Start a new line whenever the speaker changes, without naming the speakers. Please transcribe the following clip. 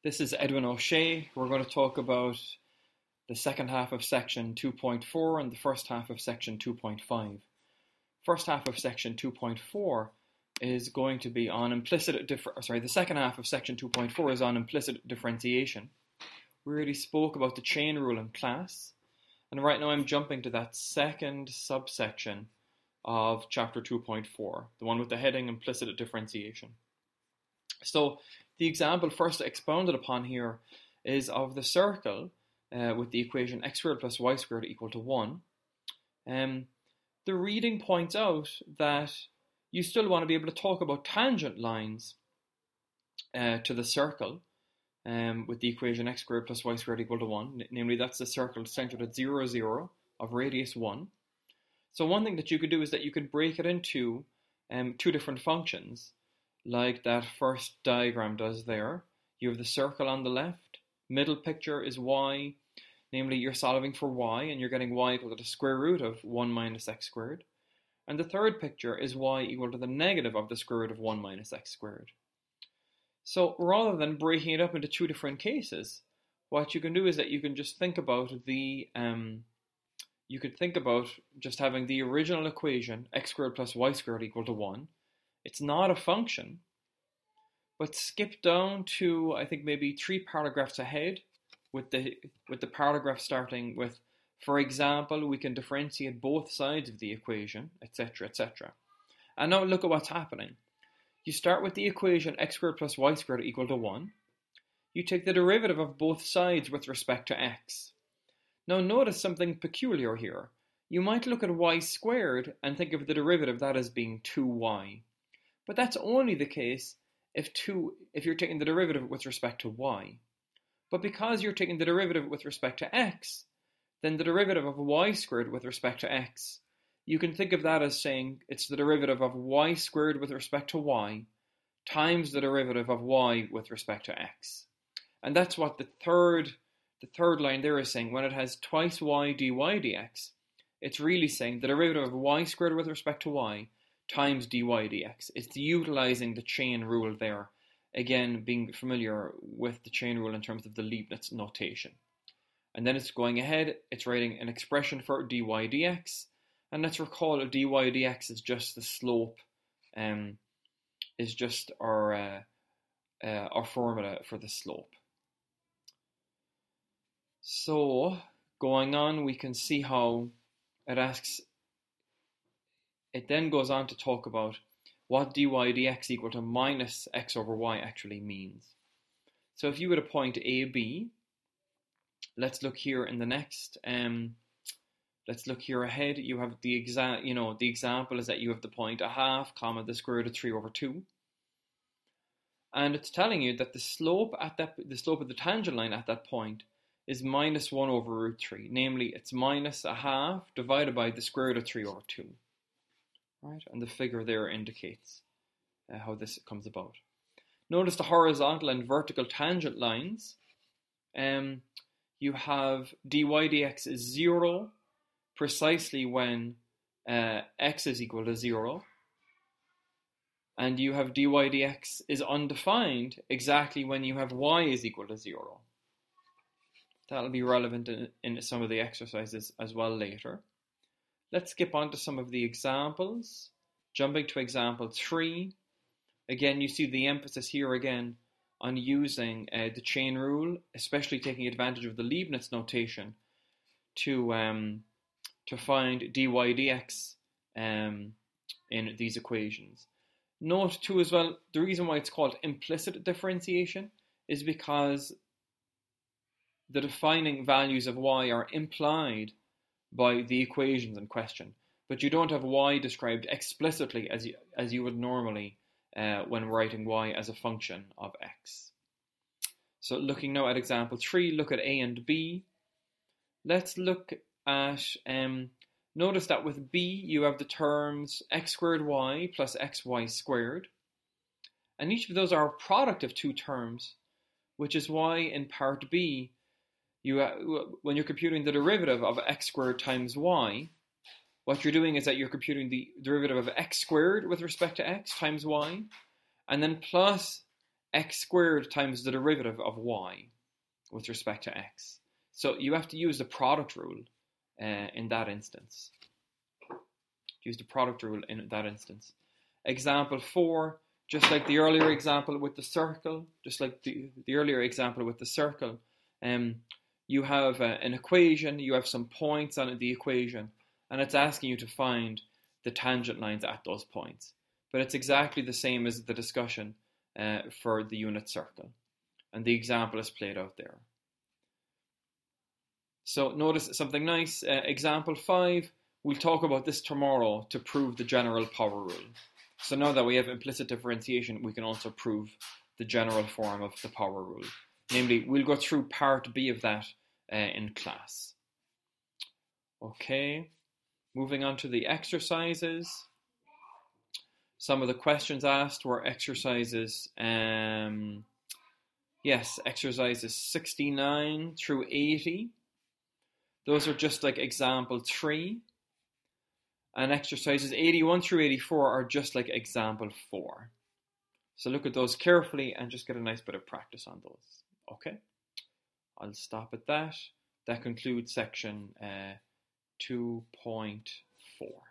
This is Edwin O'Shea. We're going to talk about the second half of section 2.4 and the first half of section 2.5. First half of section 2.4 is going to be on the second half of section 2.4 is on implicit differentiation. We already spoke about the chain rule in class, and right now I'm jumping to that second subsection of chapter 2.4, the one with the heading implicit differentiation. So the example first expounded upon here is of the circle with the equation x squared plus y squared equal to 1. The reading points out that you still want to be able to talk about tangent lines to the circle with the equation x squared plus y squared equal to 1. Namely, that's the circle centered at 0, 0 of radius 1. So one thing that you could do is that you could break it into two different functions, like that first diagram does there. You have the circle on the left. Middle picture is y. Namely, you're solving for y, and you're getting y equal to the square root of 1 minus x squared. And the third picture is y equal to the negative of the square root of 1 minus x squared. So rather than breaking it up into two different cases, what you can do is that you can just think about just having the original equation, x squared plus y squared equal to 1. It's not a function, but skip down to, I think, maybe 3 paragraphs ahead with the paragraph starting with, for example, we can differentiate both sides of the equation, etc., etc. And now look at what's happening. You start with the equation x squared plus y squared equal to 1. You take the derivative of both sides with respect to x. Now notice something peculiar here. You might look at y squared and think of the derivative of that as being 2y. But that's only the case if you're taking the derivative with respect to y. But because you're taking the derivative with respect to x, then the derivative of y squared with respect to x, you can think of that as saying it's the derivative of y squared with respect to y times the derivative of y with respect to x. And that's what the third line there is saying. When it has twice y dy dx, it's really saying the derivative of y squared with respect to y times dy dx. It's utilizing the chain rule there. Again, being familiar with the chain rule in terms of the Leibniz notation. And then it's going ahead, it's writing an expression for dy dx. And let's recall dy dx is just the slope, is just our formula for the slope. So, going on, we can see how it then goes on to talk about what dy dx equal to minus x over y actually means. So if you had a point AB, let's look here in the next, let's look here ahead. You have the example is that you have the point a half, comma, the square root of 3 over 2. And it's telling you that the slope of the tangent line at that point is minus 1 over root 3. Namely, it's minus a half divided by the square root of 3 over 2. Right, and the figure there indicates how this comes about. Notice the horizontal and vertical tangent lines. You have dy dx is 0 precisely when x is equal to 0. And you have dy dx is undefined exactly when you have y is equal to 0. That'll be relevant in some of the exercises as well later. Let's skip on to some of the examples. Jumping to example 3. Again, you see the emphasis here again on using the chain rule, especially taking advantage of the Leibniz notation to find dy dx in these equations. Note too as well, the reason why it's called implicit differentiation is because the defining values of y are implied by the equations in question, but you don't have y described explicitly as you would normally when writing y as a function of x. So looking now at example 3, look at a and b. Let's look at, notice that with b you have the terms x squared y plus xy squared, and each of those are a product of two terms, which is why in part b, when you're computing the derivative of x squared times y, what you're doing is that you're computing the derivative of x squared with respect to x times y, and then plus x squared times the derivative of y with respect to x. So you have to use the product rule in that instance. Use the product rule in that instance. Example 4, just like the earlier example with the circle, you have an equation, you have some points on the equation, and it's asking you to find the tangent lines at those points. But it's exactly the same as the discussion for the unit circle. And the example is played out there. So notice something nice. Example 5, we'll talk about this tomorrow to prove the general power rule. So now that we have implicit differentiation, we can also prove the general form of the power rule. Namely, we'll go through part B of that in class. Okay, moving on to the exercises. Some of the questions asked were exercises, exercises 69 through 80. Those are just like example 3. And exercises 81 through 84 are just like example 4. So look at those carefully and just get a nice bit of practice on those. Okay, I'll stop at that. That concludes section 2.4.